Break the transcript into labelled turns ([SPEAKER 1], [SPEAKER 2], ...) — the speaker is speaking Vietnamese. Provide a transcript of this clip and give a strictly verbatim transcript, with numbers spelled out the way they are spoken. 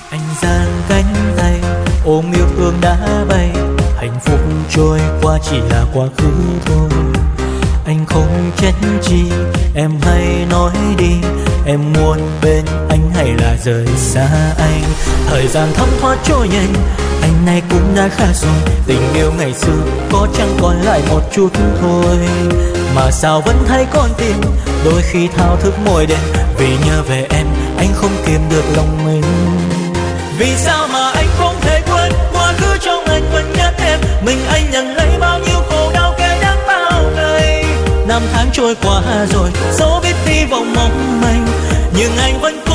[SPEAKER 1] Anh giang cánh tay ôm yêu thương đã bay, hạnh phúc trôi qua chỉ là quá khứ thôi. Anh không trách chi, em hãy nói đi, em muốn bên anh hay là rời xa anh. Thời gian thấm thoát trôi nhanh, anh này cũng đã khác rồi. Tình yêu ngày xưa có chẳng còn lại một chút thôi, mà sao vẫn thấy con tim đôi khi thao thức mỗi đêm. Vì nhớ về em anh không kiềm được lòng mình. Vì sao mà anh không thể quên quá khứ trong anh vẫn nhớ em. Mình anh nhận lấy bao nhiêu khổ đau cay đắng bao ngày. Năm tháng trôi qua rồi dẫu biết hy vọng mong manh, nhưng anh vẫn